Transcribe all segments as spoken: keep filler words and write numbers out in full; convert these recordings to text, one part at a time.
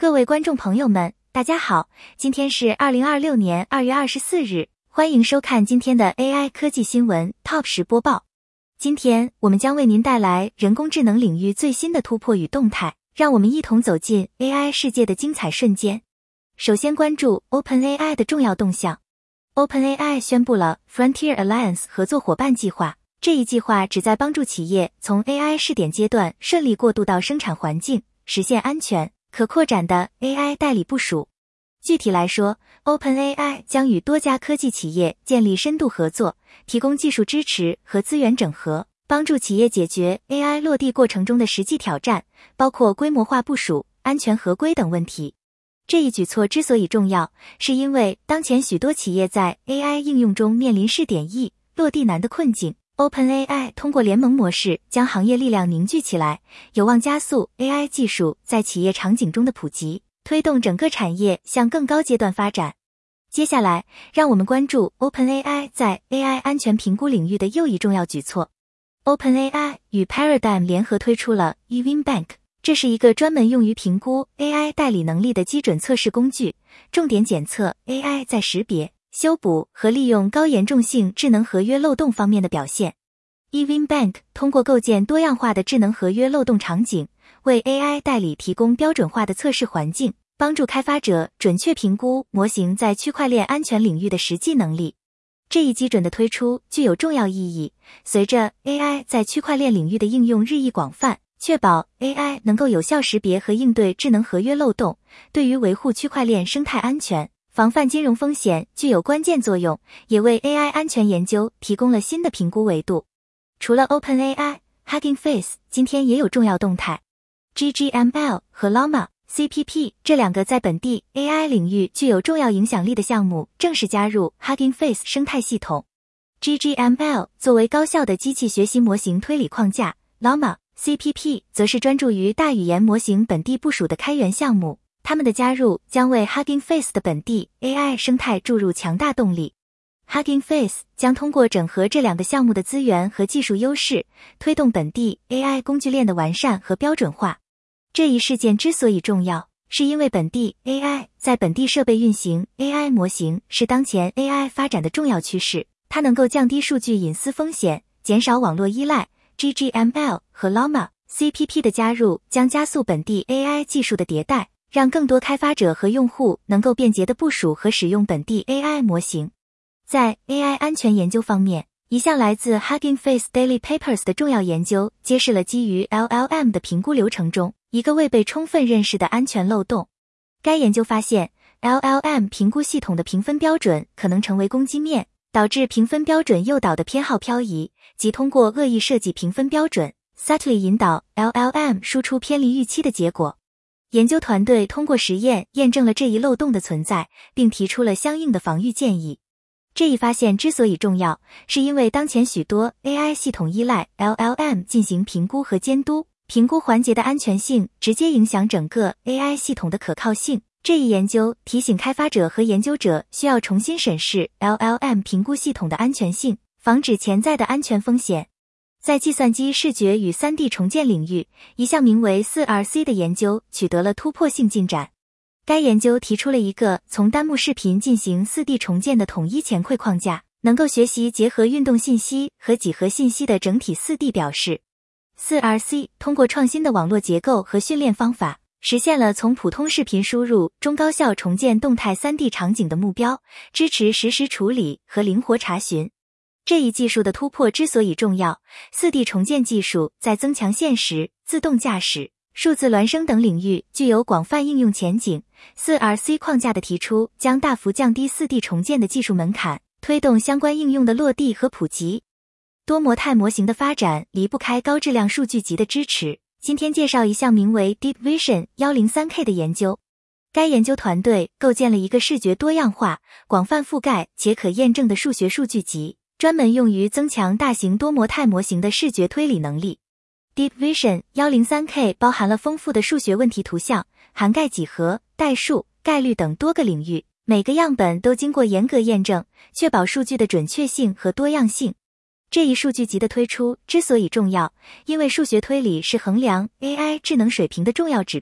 各位观众朋友们，大家好，今天是二零二六年二月二十四日，欢迎收看今天的 A I 科技新闻 Top 十播报。今天我们将为您带来人工智能领域最新的突破与动态，让我们一同走进 A I 世界的精彩瞬间。首先关注 OpenAI 的重要动向。OpenAI 宣布了 Frontier Alliance 合作伙伴计划，这一计划旨在帮助企业从 A I 试点阶段顺利过渡到生产环境，实现安全可扩展的 A I 代理部署。具体来说 ，OpenAI 将与多家科技企业建立深度合作，提供技术支持和资源整合，帮助企业解决 A I 落地过程中的实际挑战，包括规模化部署、安全合规等问题。这一举措之所以重要，是因为当前许多企业在 A I 应用中面临试点易、落地难的困境。OpenAI 通过联盟模式将行业力量凝聚起来，有望加速 A I 技术在企业场景中的普及，推动整个产业向更高阶段发展。接下来，让我们关注 OpenAI 在 A I 安全评估领域的又一重要举措。OpenAI 与 Paradigm 联合推出了 eWinBank， 这是一个专门用于评估 A I 代理能力的基准测试工具，重点检测 A I 在识别、修补和利用高严重性智能合约漏洞方面的表现。eWinBank 通过构建多样化的智能合约漏洞场景，为 A I 代理提供标准化的测试环境，帮助开发者准确评估模型在区块链安全领域的实际能力。这一基准的推出具有重要意义，随着 A I 在区块链领域的应用日益广泛，确保 A I 能够有效识别和应对智能合约漏洞，对于维护区块链生态安全、防范金融风险具有关键作用，也为 A I 安全研究提供了新的评估维度。除了 OpenAI、Hugging Face 今天也有重要动态。G G M L 和 Llama、C P P 这两个在本地 A I 领域具有重要影响力的项目正式加入 Hugging Face 生态系统。G G M L 作为高效的机器学习模型推理框架， Llama、C P P 则是专注于大语言模型本地部署的开源项目。他们的加入将为 Hugging Face 的本地 A I 生态注入强大动力。Hugging Face 将通过整合这两个项目的资源和技术优势，推动本地 A I 工具链的完善和标准化。这一事件之所以重要，是因为本地 A I 在本地设备运行 A I 模型是当前 A I 发展的重要趋势，它能够降低数据隐私风险，减少网络依赖。G G M L 和 Llama、C P P 的加入将加速本地 A I 技术的迭代，让更多开发者和用户能够便捷地部署和使用本地 A I 模型。在 A I 安全研究方面，一项来自 Hugging Face Daily Papers 的重要研究揭示了基于 L L M 的评估流程中一个未被充分认识的安全漏洞。该研究发现 L L M 评估系统的评分标准可能成为攻击面，导致评分标准诱导的偏好漂移，即通过恶意设计评分标准 subtly 引导 L L M 输出偏离预期的结果。研究团队通过实验验证了这一漏洞的存在，并提出了相应的防御建议。这一发现之所以重要，是因为当前许多 A I 系统依赖 L L M 进行评估和监督，评估环节的安全性直接影响整个 A I 系统的可靠性。这一研究提醒开发者和研究者需要重新审视 L L M 评估系统的安全性，防止潜在的安全风险。在计算机视觉与 三 D 重建领域，一项名为 四 R C 的研究取得了突破性进展。该研究提出了一个从单幕视频进行 四 D 重建的统一前馈框架，能够学习结合运动信息和几何信息的整体 四 D 表示。四 R C 通过创新的网络结构和训练方法，实现了从普通视频输入中高效重建动态 三 D 场景的目标，支持实时处理和灵活查询。这一技术的突破之所以重要， 四 D 重建技术在增强现实、自动驾驶、数字孪生等领域具有广泛应用前景。四 R C 框架的提出将大幅降低 四 D 重建的技术门槛，推动相关应用的落地和普及。多模态模型的发展离不开高质量数据集的支持。今天介绍一项名为 Deep Vision 一零三 K 的研究。该研究团队构建了一个视觉多样化、广泛覆盖且可验证的数学数据集，专门用于增强大型多模态模型的视觉推理能力。Deep Vision 一零三 K 包含了丰富的数学问题图像，涵盖几何、代数、概率等多个领域，每个样本都经过严格验证，确保数据的准确性和多样性。这一数据集的推出之所以重要，因为数学推理是衡量 A I 智能水平的重要指标，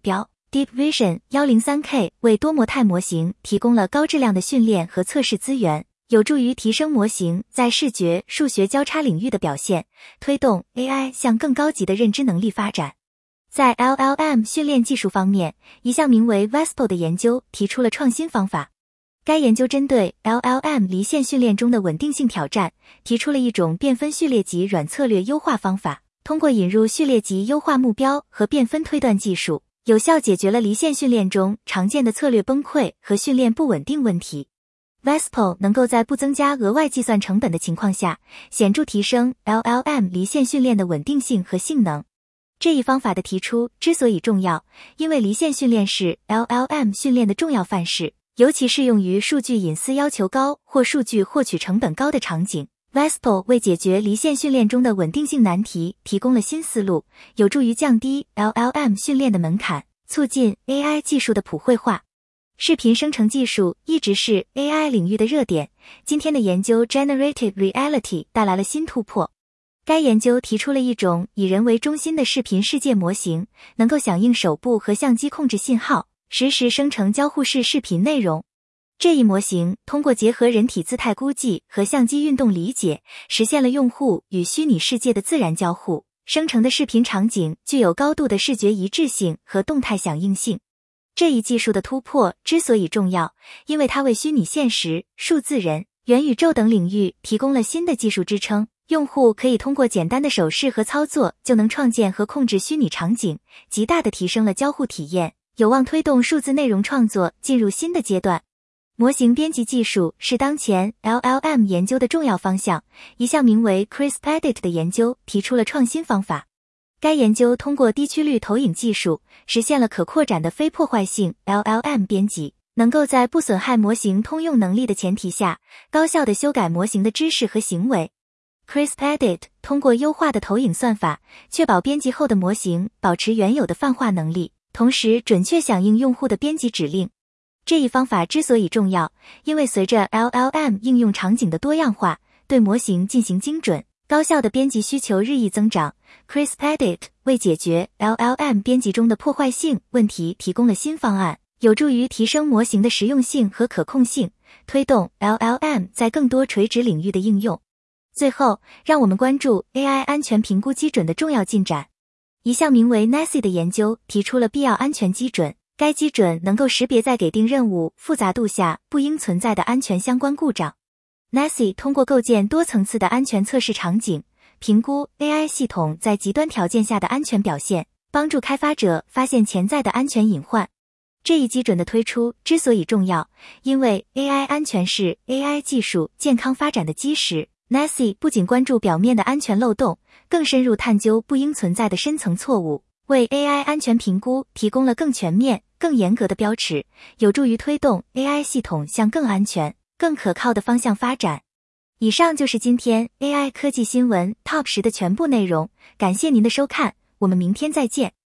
Deep Vision 一零三 K 为多模态模型提供了高质量的训练和测试资源，有助于提升模型在视觉、数学交叉领域的表现，推动 A I 向更高级的认知能力发展。在 L L M 训练技术方面，一项名为 VESPO 的研究提出了创新方法。该研究针对 L L M 离线训练中的稳定性挑战，提出了一种变分序列集软策略优化方法，通过引入序列集优化目标和变分推断技术，有效解决了离线训练中常见的策略崩溃和训练不稳定问题。VESPO 能够在不增加额外计算成本的情况下，显著提升 L L M 离线训练的稳定性和性能。这一方法的提出之所以重要，因为离线训练是 L L M 训练的重要范式，尤其适用于数据隐私要求高或数据获取成本高的场景。VESPO 为解决离线训练中的稳定性难题提供了新思路，有助于降低 L L M 训练的门槛，促进 A I 技术的普惠化。视频生成技术一直是 A I 领域的热点，今天的研究 Generative Reality 带来了新突破。该研究提出了一种以人为中心的视频世界模型，能够响应手部和相机控制信号，实时生成交互式视频内容。这一模型通过结合人体姿态估计和相机运动理解，实现了用户与虚拟世界的自然交互，生成的视频场景具有高度的视觉一致性和动态响应性。这一技术的突破之所以重要，因为它为虚拟现实、数字人、元宇宙等领域提供了新的技术支撑。用户可以通过简单的手势和操作就能创建和控制虚拟场景，极大地提升了交互体验，有望推动数字内容创作进入新的阶段。模型编辑技术是当前 L L M 研究的重要方向，一项名为 CRISP-Edit 的研究提出了创新方法。该研究通过低曲率投影技术，实现了可扩展的非破坏性 L L M 编辑，能够在不损害模型通用能力的前提下，高效地修改模型的知识和行为。CRISP-Edit 通过优化的投影算法，确保编辑后的模型保持原有的泛化能力，同时准确响应用户的编辑指令。这一方法之所以重要，因为随着 L L M 应用场景的多样化，对模型进行精准、高效的编辑需求日益增长。CRISP-Edit 为解决 L L M 编辑中的破坏性问题提供了新方案，有助于提升模型的实用性和可控性，推动 L L M 在更多垂直领域的应用。最后，让我们关注 A I 安全评估基准的重要进展。一项名为 N A S I 的研究提出了必要安全基准，该基准能够识别在给定任务复杂度下不应存在的安全相关故障。N A S I 通过构建多层次的安全测试场景，评估 A I 系统在极端条件下的安全表现，帮助开发者发现潜在的安全隐患。这一基准的推出之所以重要，因为 A I 安全是 A I 技术健康发展的基石。N A S I 不仅关注表面的安全漏洞，更深入探究不应存在的深层错误，为 A I 安全评估提供了更全面、更严格的标尺，有助于推动 A I 系统向更安全、更可靠的方向发展。以上就是今天 A I 科技新闻 Top 十的全部内容，感谢您的收看，我们明天再见。